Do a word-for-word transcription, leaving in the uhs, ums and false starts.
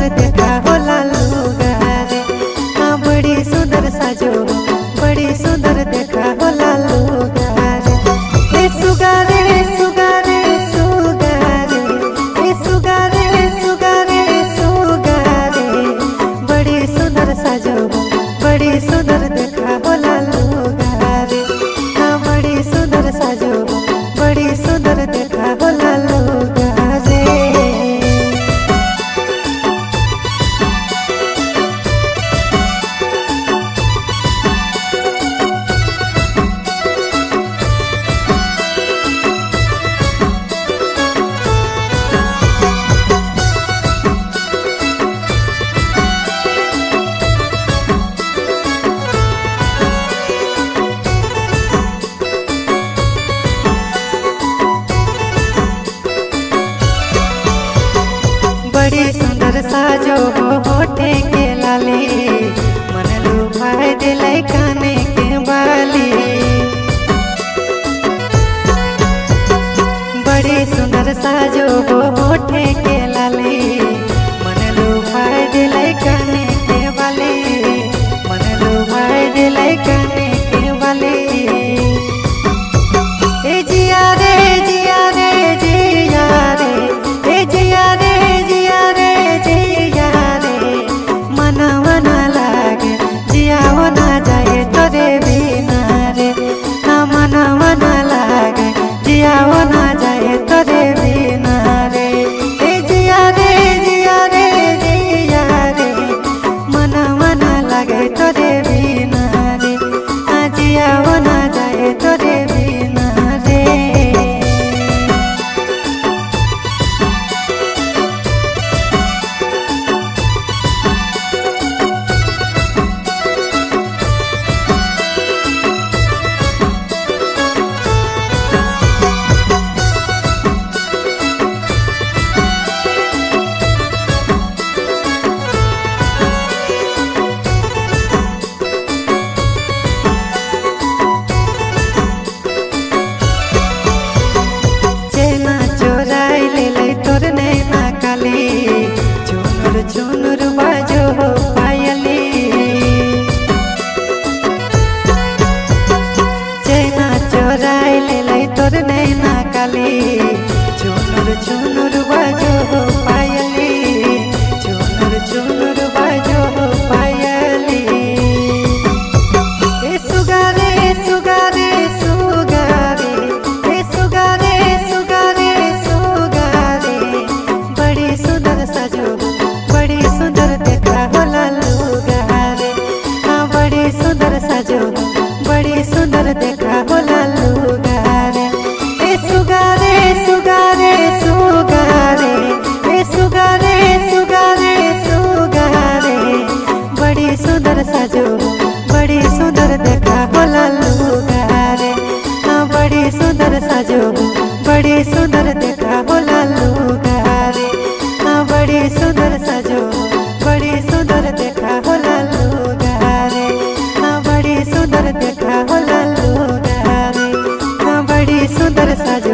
सुंदर देखा होला लुगा रे। हाँ बड़ी सुंदर साजो बड़ी सुंदर देखा होला लुगा रे। ए सुगा रे सुगा रे सुगा रे ए सुगा रे सुगा रे सुगा रे। बड़ी सुंदर साजो बड़ी सुंदर देखा होला लुगा रे। हाँ बड़ी सुंदर साजो बड़ी सुंदर देखा होला लुगा रे। बड़ी सुंदर साजो हो होठे के लाली मन लुभाए दिलाई काने के बाली। बड़ी सुंदर साजो हो होठे के लाली मन लुभाए दिलाई काने के बाली मन लुभाए दिलाई काने के बाली। ए जिया रे जिया रे जिया रे ए जिया रे झुनुर बाजो हो पायली चैना चोराई ले लई तोर नैना काली। झुनुर झुनुर बाजो हो पायली झुनुर झुनुर बाजो हो पायली। ए सुगा रे सुगा रे सुगा रे ए सुगा रे सुगा रे सुगा रे। बड़ी सुंदर साजो बड़ी सुंदर देखा होला लुगा रे। हाँ बड़ी सुंदर साजो बड़ी सुंदर देखा होला लुगा रे। ए सुगा रे सुगा रे सुगा रे ए सुगा रे सुगा रे सुगा रे। बड़ी सुंदर साजो बड़ी सुंदर देखा होला लुगा रे। हाँ बड़ी सुंदर साजो बड़ी सुंदर देखा होला लुगा रे। हाँ बड़ी सुंदर साजो बड़ी सुंदर देखा होला लुगा रे। हाँ बड़ी सुंदर देखा होला लुगा रे। हाँ बड़ी सुंदर साजो